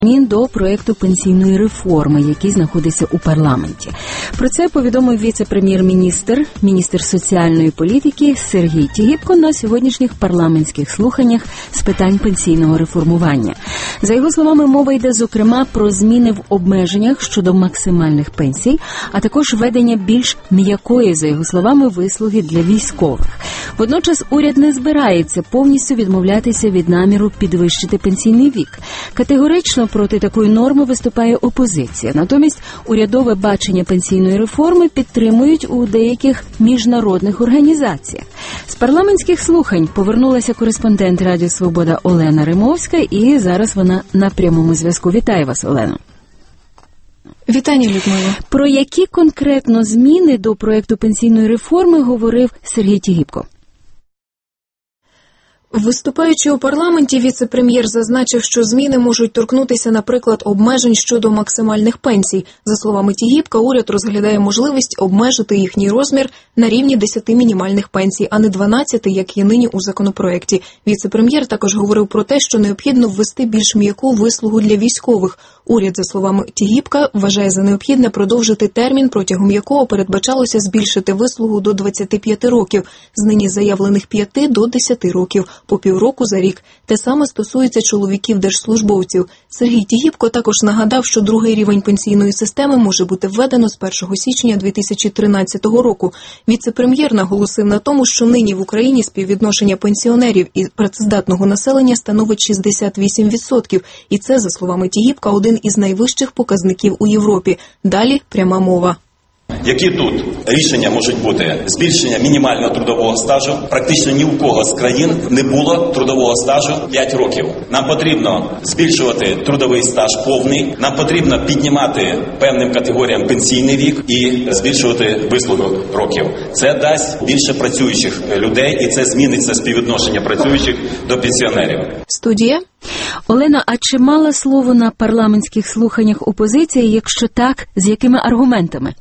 до проєкту пенсійної реформи, який знаходиться у парламенті. Про це повідомив віце-прем'єр-міністр, міністр соціальної політики Сергій Тігіпко на сьогоднішніх парламентських слуханнях з питань пенсійного реформування. За його словами, мова йде, зокрема, про зміни в обмеженнях щодо максимальних пенсій, а також введення більш м'якої, за його словами, вислуги для військових. Водночас уряд не збирається повністю відмовлятися від наміру підвищити пенсійний вік. Категорично проти такої норми виступає опозиція. Натомість урядове бачення пенсійної реформи підтримують у деяких міжнародних організаціях. З парламентських слухань повернулася кореспондент Радіо Свобода Олена Римовська, і зараз вона на прямому зв'язку. Вітаю вас, Олено. Вітання, Людмила. Про які конкретно зміни до проєкту пенсійної реформи говорив Сергій Тігіпко? Виступаючи у парламенті, віце-прем'єр зазначив, що зміни можуть торкнутися, наприклад, обмежень щодо максимальних пенсій. За словами Тігіпка, уряд розглядає можливість обмежити їхній розмір на рівні 10 мінімальних пенсій, а не 12, як є нині у законопроекті. Віце-прем'єр також говорив про те, що необхідно ввести більш м'яку вислугу для військових. Уряд, за словами Тігіпка, вважає за необхідне продовжити термін, протягом якого передбачалося збільшити вислугу до 25 років, з нині заявлених 5 до 10 років, по півроку за рік. Те саме стосується чоловіків-держслужбовців. Сергій Тігіпко також нагадав, що другий рівень пенсійної системи може бути введено з 1 січня 2013 року. Віце-прем'єр наголосив на тому, що нині в Україні співвідношення пенсіонерів і працездатного населення становить 68%. І це, за словами Тігіпка, один із найвищих показників у Європі. Далі пряма мова. Які тут рішення можуть бути? Збільшення мінімального трудового стажу. Практично ні у кого з країн не було трудового стажу 5 років. Нам потрібно збільшувати трудовий стаж повний, нам потрібно піднімати певним категоріям пенсійний вік і збільшувати вислугу років. Це дасть більше працюючих людей, і це зміниться співвідношення працюючих до пенсіонерів. Студія. Олена, а чи мала слово на парламентських слуханнях опозиція? Якщо так, з якими аргументами?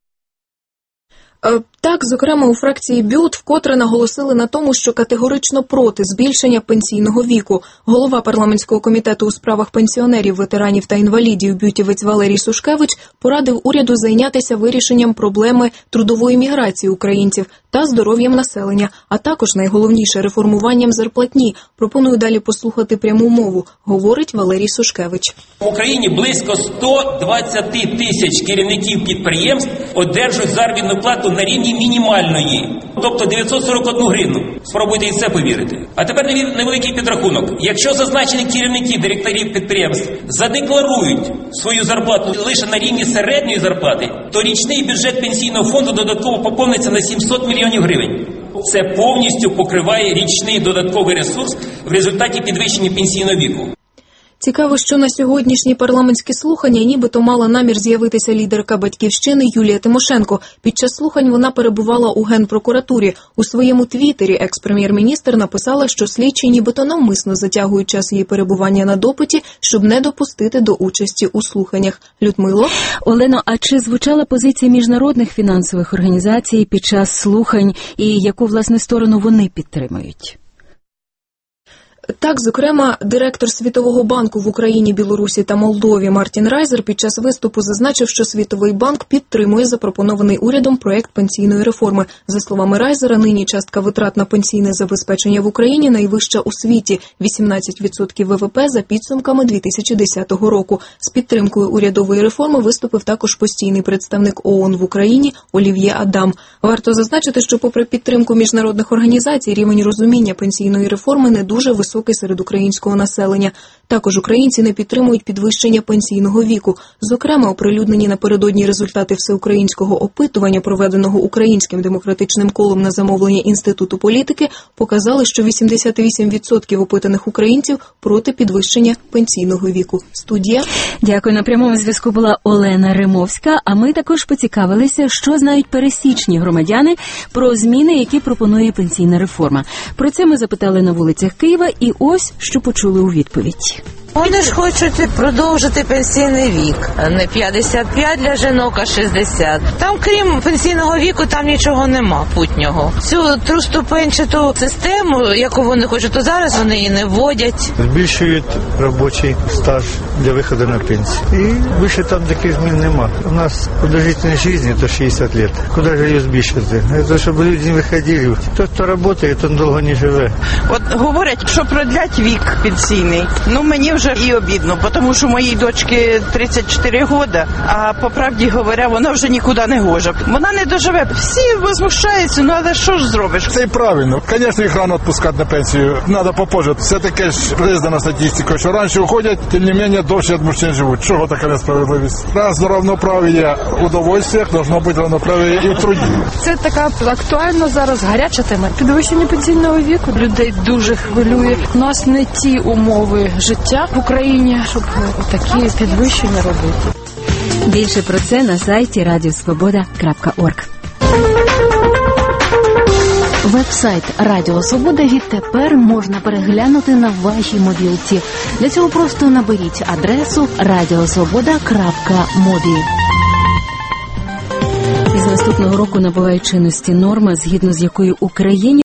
Так, зокрема, у фракції БЮТ вкотре наголосили на тому, що категорично проти збільшення пенсійного віку. Голова парламентського комітету у справах пенсіонерів, ветеранів та інвалідів бютівець Валерій Сушкевич порадив уряду зайнятися вирішенням проблеми трудової міграції українців та здоров'ям населення, а також, найголовніше, реформуванням зарплатні. Пропоную далі послухати пряму мову, говорить Валерій Сушкевич. В Україні близько 120 тисяч керівників підприємств одержують заробітну плату на рівні мінімальної, тобто 941 гривну. Спробуйте і це повірити. А тепер невеликий підрахунок. Якщо зазначені керівники, директорів підприємств задекларують свою зарплату лише на рівні середньої зарплати, то річний бюджет пенсійного фонду додатково поповниться на 700 мільйонів гривень. Це повністю покриває річний додатковий ресурс в результаті підвищення пенсійного віку. Цікаво, що на сьогоднішні парламентські слухання нібито мала намір з'явитися лідерка «Батьківщини» Юлія Тимошенко. Під час слухань вона перебувала у Генпрокуратурі. У своєму твіттері екс-прем'єр-міністр написала, що слідчі нібито навмисно затягують час її перебування на допиті, щоб не допустити до участі у слуханнях. Людмило? Олено, а чи звучала позиція міжнародних фінансових організацій під час слухань і яку, власне, сторону вони підтримують? Так, зокрема, директор Світового банку в Україні, Білорусі та Молдові Мартін Райзер під час виступу зазначив, що Світовий банк підтримує запропонований урядом проєкт пенсійної реформи. За словами Райзера, нині частка витрат на пенсійне забезпечення в Україні найвища у світі – 18% ВВП за підсумками 2010 року. З підтримкою урядової реформи виступив також постійний представник ООН в Україні Олів'є Адам. Варто зазначити, що попри підтримку міжнародних організацій, рівень розуміння пенсійної реформи не дуже високий серед українського населення. Також українці не підтримують підвищення пенсійного віку. Зокрема, оприлюднені напередодні результати всеукраїнського опитування, проведеного Українським демократичним колом на замовлення Інституту політики, показали, що 88% опитаних українців проти підвищення пенсійного віку. Студія. Дякую. На прямому зв'язку була Олена Римовська, а ми також поцікавилися, що знають пересічні громадяни про зміни, які пропонує пенсійна реформа. Про це ми запитали на вулицях Києва, і ось що почули у відповідь. Вони ж хочуть продовжити пенсійний вік. Не 55 для жінок, а 60. Там, крім пенсійного віку, там нічого нема путнього. Цю труступенчату систему, яку вони хочуть, то зараз вони її не вводять. Збільшують робочий стаж для виходу на пенсію. І більше там таких змін нема. У нас продовжительність життя – то 60 років. Куди ж її збільшити? Це щоб люди не виходили. Тот, хто працює, той довго не живе. От говорять, що продлять вік пенсійний. Ну, мені вже і обідно, тому що моїй дочці 34 роки, а по правді говоря, вона вже нікуди не гоже. Вона не доживе. Всі возмущаються, ну але що ж зробиш? Це і правильно. Звісно, їх рано відпускати на пенсію. Треба попозже. Все-таки ж признана статистика, що раніше уходять, тим не менше, довше від мужчин живуть. Чого така несправедливість? Раз до равноправ'я в удовольствиях, должно бути равноправ'я і в труді. Це така актуальна зараз гаряча тема. Підвищення пенсійного віку людей дуже хвилює. У нас не ті умови життя в Україні, щоб такі підвищення робити. Більше про це на сайті radiosvoboda.org. Веб-сайт Радіо Свобода відтепер можна переглянути на вашій мобілці. Для цього просто наберіть адресу radiosvoboda.mobi. Із наступного року набуває чинності норма, згідно з якою Україні